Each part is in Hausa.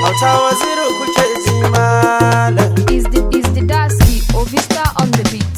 Auta Waziri kuke ji malam. Is the Dasky Ovista on the beat.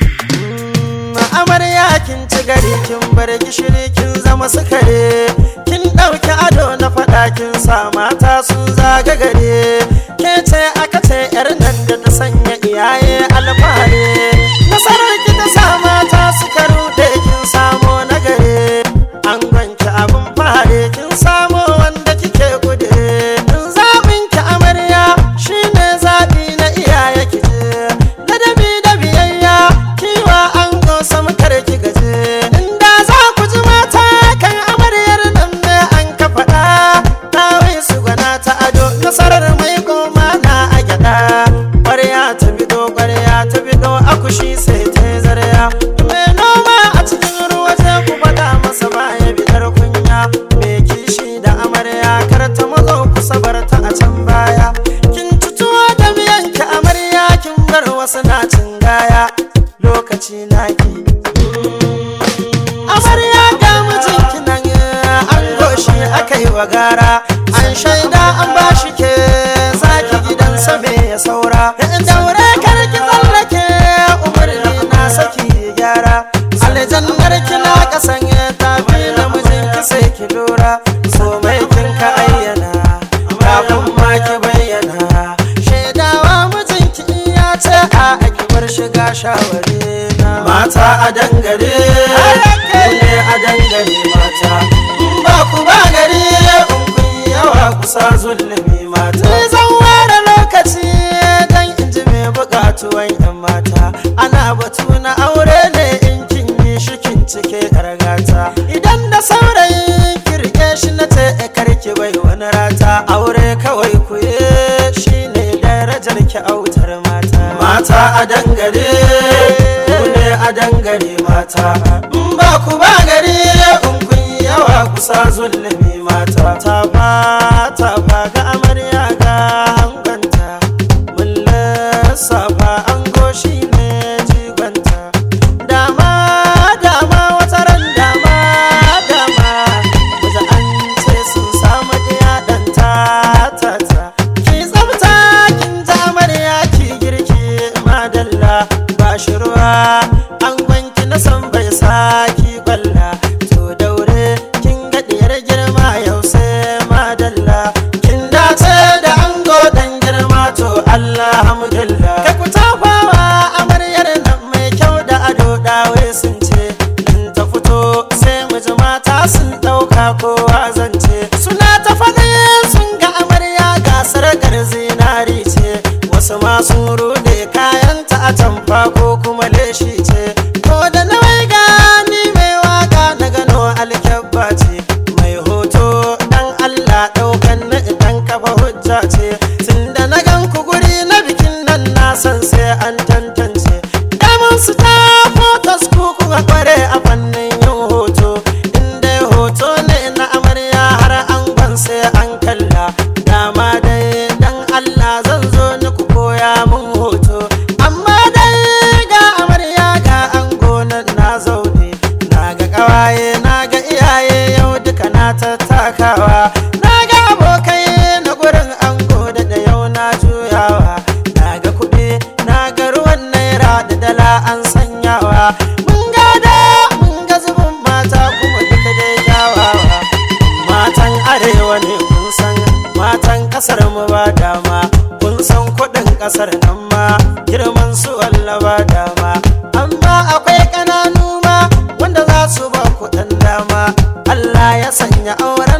Amarya kin ci gari kin bar gishiri kin zama sukare. Kin ɗauki ado na faɗa kin sa mata sun zaga gare. Ke ce aka ce yar nan da ta sanya iyaye alfahari. Nasarar ki ta sa mata suka ruɗe kin samo na gare. An gwanki abin fare kin samo wanda kike gude. Zaɓin ki amarya shine zaɓi na iyaye kije. Ladabi da biyayya kiwa an gosa mukar ki gaje. Inda za ku ji mata kan amaryar nan ne an ka faɗa. Tawai su gwana ta ado nasarar mai goma na a gyaɗa. Ƙwarya ta bido akushi sai ta zarya. Mai noma a cikin ruwa sai ku faɗa masa baya bidar kunya. Mai kishi da amarya kar ta mazo kusa bar ta a can baya. Kin tutuwa da miyanki amarya kin bar wasu na cin gaya. Lokaci naki amarya ga mijinki nan an goshi aka yi wa gara. An shaida an bashi ke zaki gidansa me ya saura. Daure karki tsallake umarni na saki gyara. Aljannar kina kasan tafi na mijinki sai ki lura. So mai kin ka ayyana kafin ma ki bayyana. Shaidawa mijinki ya ce a ki bar shiga shawari na. Mata a dangare ne a dangare mata. In ba ku ba gari in kun yawa kusa zulumi mata. Ni zan ware lokaci dan in ji me bukatuwan yan mata. Ana batu na aure ne in kin yi shi kin cike gata. Idan da saurayi kirke shi na ce karki bai wani rata. Aure kawai ku yi shi ne darajar ki autar mata. Mata a dangare ku ne a dangare mata. In ba ku ba gari in kun yawa kusa zulumi mata. Ta ba ga amarya ga hanganta. Mun lissafa an goshi ne jiganta. Dama wata ran dama wajen an ce sun samu ɗaya ɗan ta. Ki tsafta kin ta amarya ki girki madalla. Ba shi ruwa an gwanki na san bai saki gwalla. To daure kin gaɗiyar girma yau sai madalla. Kin dace da ango dan girma to alhamdulillah. Ka ku tafawa amaryar nan mai kyau da ado dawe sun ce. In ta fito sai mu ji mata sun ɗauka kowa zance. Suna ta faɗi sun ga amarya gasar zinari ce. Wasu ma sun rude kayanta a tamfa ko kuma leshi ce. Ko da nawai gani mai waka na gano alkyabba ce. Mai hoto dan Allah ɗaukan na idan kafa hujja ce. Tunda na gan ku guri na bikin nan na san sai an tantance. Damun su ta fotos ku kuka kware a fannin yin hoto. Inda hoto ne na amarya har an ban sai an kalla. Dama dai dan Allah zan zo ni ku koya mun hoto. Amma dai ga amarya ga ango nan na zaune. Na ga kawaye na ga iyaye yau duka na tattakawa. Na ga abokai na gurin ango da yau na juyawa. Na ga kuɗi na ga ruwan naira da dala an sanyawa. Mun ga zubin mata kuma duka dai kyawawa. Matan arewa ne kun san matan kasar mu ba dama. Kun san kuɗin kasar nan ma girman su walla ba dama. Amma akwai ƙananu ma wanda za su ba kuɗin dama. Allah ya sanya aure